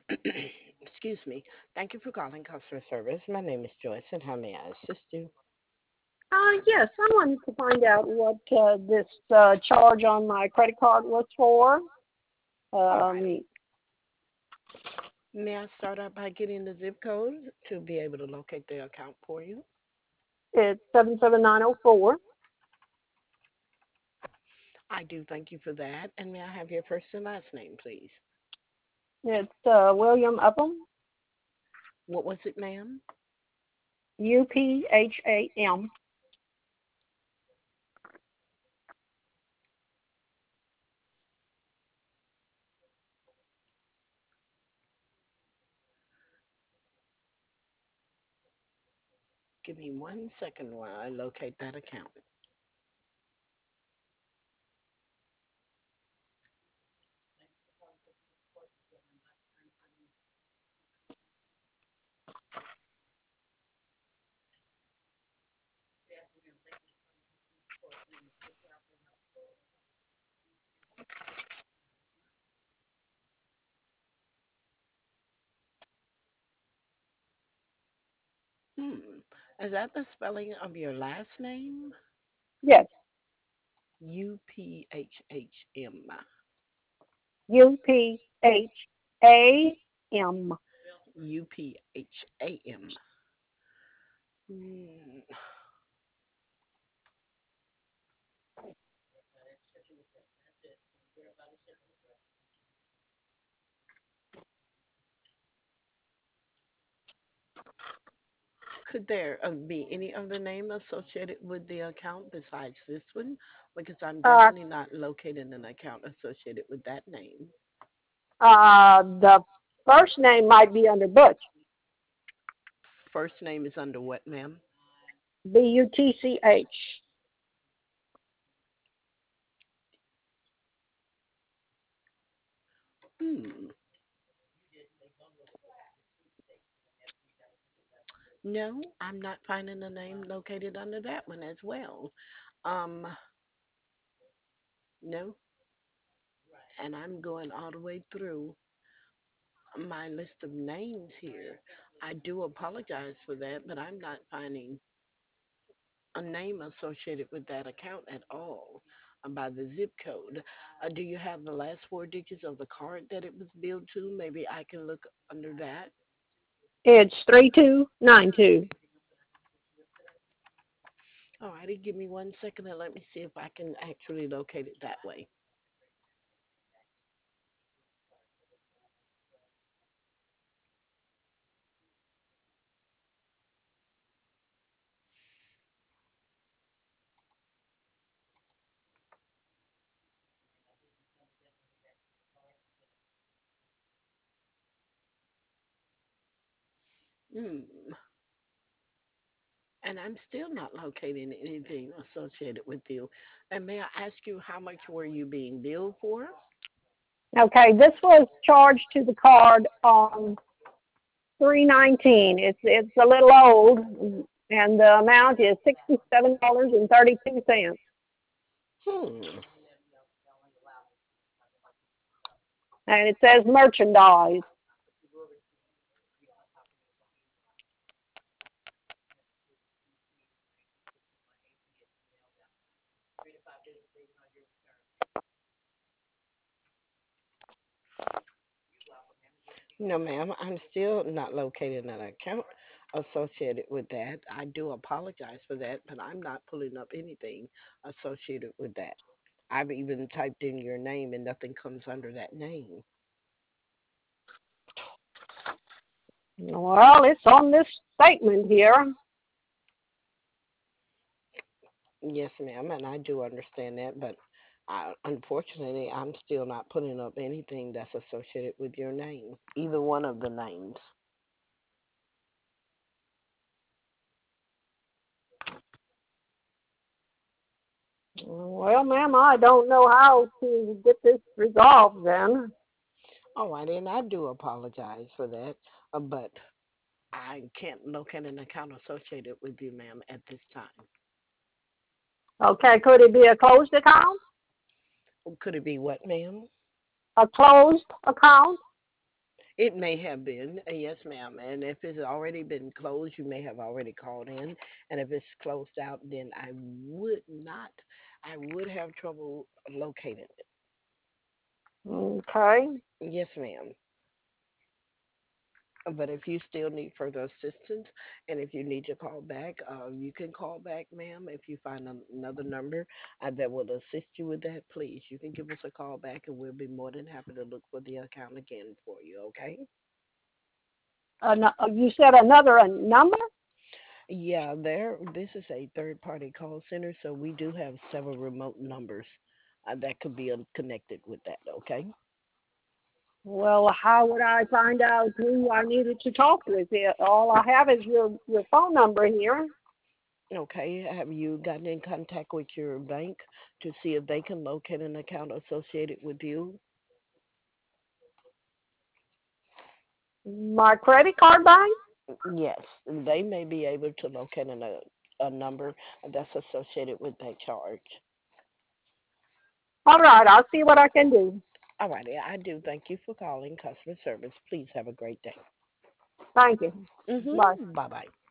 Excuse me. Thank you for calling customer service. My name is Joyce, and how may I assist you? Yes, I wanted to find out what this charge on my credit card was for. All right. Um, May I start out by getting the zip code to be able to locate the account for you? it's 77904. I do thank you for that. And may I have your first and last name, please? It's William Upham, What was it, ma'am? Upham. Give me 1 second while I locate that account. Hmm. Is that the spelling of your last name? Yes, UPHHM. Upham. UPHAM. Hmm. Could there be any other name associated with the account besides this one? Because I'm Uh, definitely not locating an account associated with that name. the first name might be under Butch, First name is under what, ma'am? Butch. Hmm. No, I'm not finding a name located under that one as well. Um, no, and I'm going all the way through my list of names here. I do apologize for that, but I'm not finding a name associated with that account at all by the zip code. Do you have the last four digits of the card that it was billed to? Maybe I can look under that. It's 3292. Alrighty, give me 1 second and let me see if I can actually locate it that way. Hmm. And I'm still not locating anything associated with you. And may I ask you how much were you being billed for? Okay, this was charged to the card on 319. It's a little old, and the amount is $67.32. Hmm. And it says merchandise. No, ma'am, I'm still not locating an account associated with that. I do apologize for that, but I'm not pulling up anything associated with that. I've even typed in your name and nothing comes under that name. Well, it's on this statement here. Yes, ma'am, and I do understand that, but unfortunately, I'm still not putting up anything that's associated with your name, either one of the names. Well, ma'am, I don't know how to get this resolved then. All right, and I do apologize for that, but I can't locate an account associated with you, ma'am, at this time. Okay, could it be a closed account? Could it be what, ma'am? A closed account? It may have been, yes, ma'am. And if it's already been closed, you may have already called in. And if it's closed out, then would not, I would have trouble locating it. Okay. Yes, ma'am. But if you still need further assistance and if you need to call back, you can call back, ma'am. If you find another number that will assist you with that, please, you can give us a call back and we'll be more than happy to look for the account again for you, okay? You said another number? Yeah, this is a third party call center, so we do have several remote numbers that could be connected with that, okay? Well, how would I find out who I needed to talk with? All I have is your phone number here. Okay, have you gotten in contact with your bank to see if they can locate an account associated with you? My credit card bank? Yes, they may be able to locate a number that's associated with that charge. All right, I'll see what I can do. All righty, I do thank you for calling customer service. Please have a great day. Thank you. Bye. Bye bye.